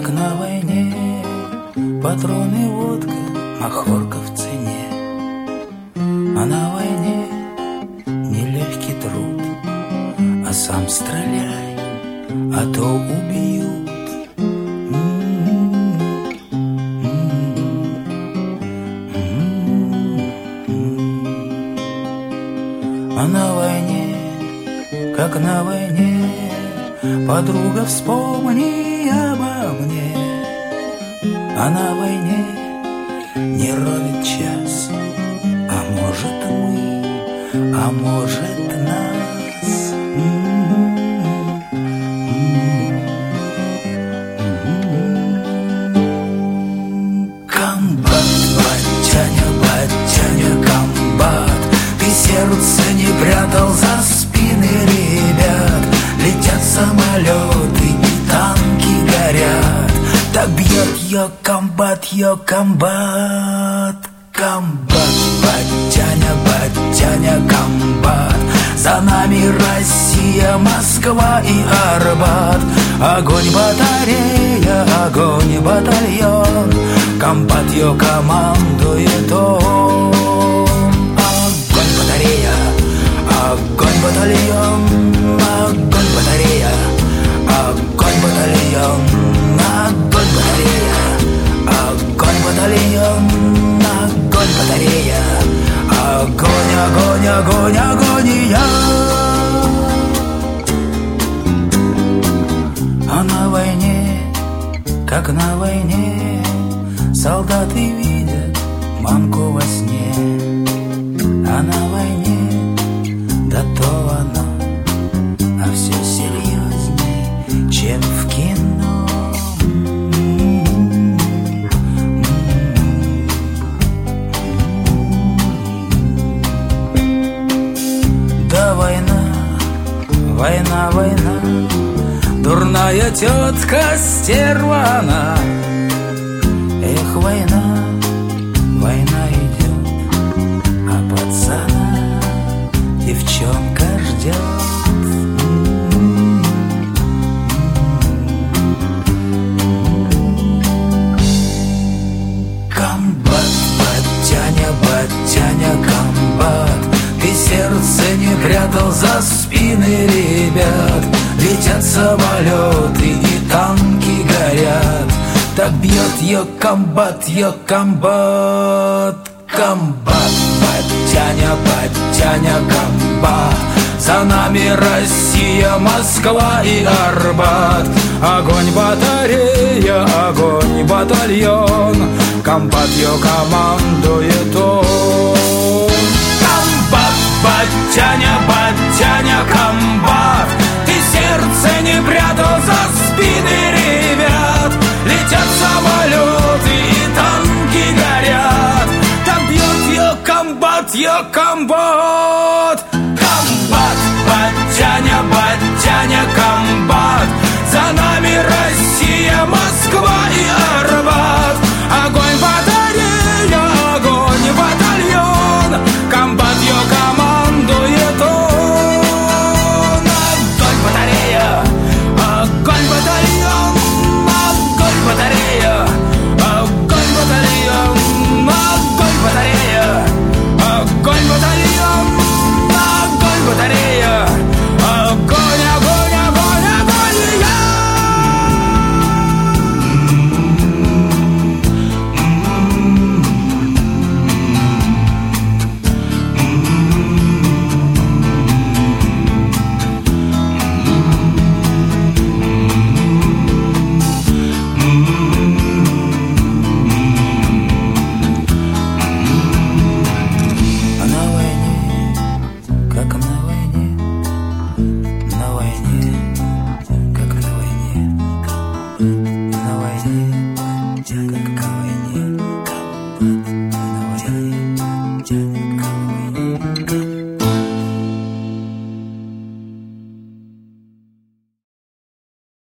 как на войне. Патроны, водка, махорка в цене. А на войне нелегкий труд. А сам стреляй, а то убьют. А на войне, как на войне, подруга, вспомни обо мне. А на войне не ровен час, а может мы, а может нас. Комбат, батяня, батяня, комбат, ты сердце не прятал за спины ребят. Летят самолеты и танки горят. Так бьет ее комбат, ее комбат. Комбат, батяня, батяня, комбат. За нами Россия, Москва и Арбат. Огонь батарея, огонь батальон. Комбат ее командует он. Огонь батарея, огонь батальон. Огонь батарея, огонь батальон. Огонь батарея, огонь батальон. Огонь батарея, огонь, огонь, огонь, агония. А на войне, как на войне, солдаты видят мамку во сне. А на войне, да то оно, а все серьезней, чем в кино. Да война, война, война, дурная тетка стерва она. Эх, война, война идет, а пацана девчонка ждет. Комбат, батяня, батяня, комбат, ты сердце не прятал за спины ребят. Летят самолеты и танки горят. Так бьет ее комбат, ее комбат. Комбат, батяня, батяня, комбат. За нами Россия, Москва и Арбат. Огонь батарея, огонь батальон. Комбат ее командует он. Комбат, батяня, батяня, комбат, ты сердце не прятал за спины ребят. Летят самолеты и танки горят. Так бьет ее комбат, ее комбат.